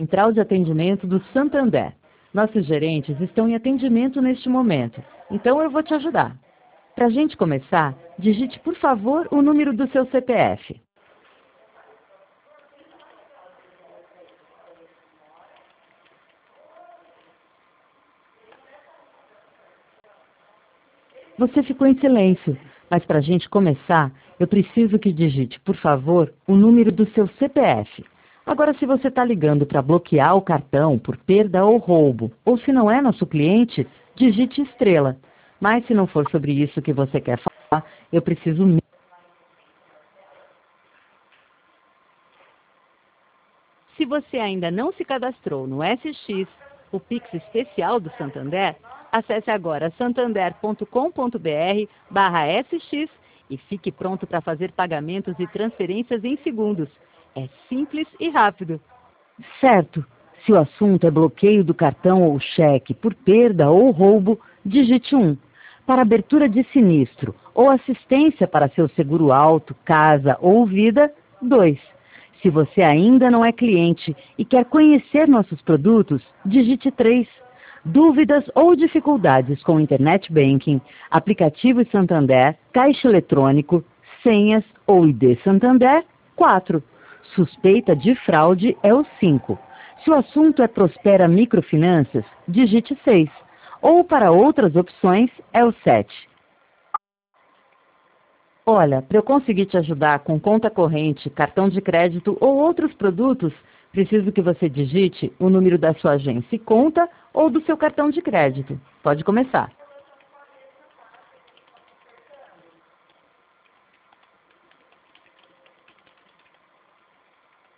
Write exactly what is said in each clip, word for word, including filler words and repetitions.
central de atendimento do Santander. Nossos gerentes estão em atendimento neste momento, então eu vou te ajudar. Para a gente começar, digite, por favor, o número do seu C P F. Você ficou em silêncio, mas para a gente começar, eu preciso que digite, por favor, o número do seu C P F. Agora, se você está ligando para bloquear o cartão por perda ou roubo, ou se não é nosso cliente, digite estrela. Mas se não for sobre isso que você quer falar, eu preciso mesmo. Se você ainda não se cadastrou no S X, o Pix especial do Santander, acesse agora santander ponto com ponto br barra S X e fique pronto para fazer pagamentos e transferências em segundos. É simples e rápido. Certo. Se o assunto é bloqueio do cartão ou cheque por perda ou roubo, digite um. Para abertura de sinistro ou assistência para seu seguro auto, casa ou vida, dois. Se você ainda não é cliente e quer conhecer nossos produtos, digite três. Dúvidas ou dificuldades com Internet Banking, aplicativo Santander, caixa eletrônico, senhas ou I D Santander, quatro. Suspeita de fraude é o cinco. Se o assunto é Prospera Microfinanças, digite seis. Ou para outras opções, é o sete. Olha, para eu conseguir te ajudar com conta corrente, cartão de crédito ou outros produtos, preciso que você digite o número da sua agência e conta ou do seu cartão de crédito. Pode começar.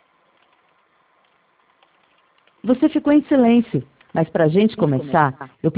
Você ficou em silêncio, mas para a gente começar, eu